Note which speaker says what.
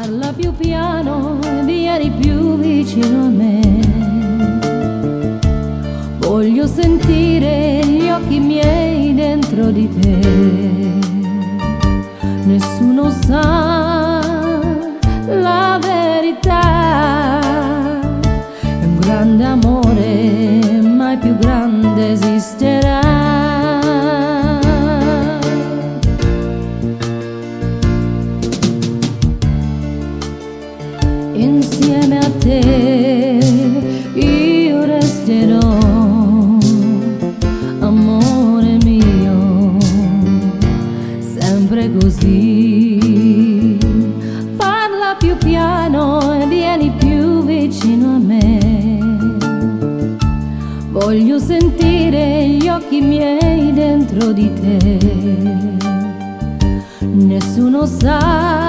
Speaker 1: Parla più piano, vieni più vicino a me. Voglio sentire gli occhi miei dentro di te. Nessuno sa la verità. È un grande amore, mai più grande esisterà. Insieme a te io resterò, amore mio, sempre così. Parla più piano e vieni più vicino a me. Voglio sentire gli occhi miei dentro di te. Nessuno sa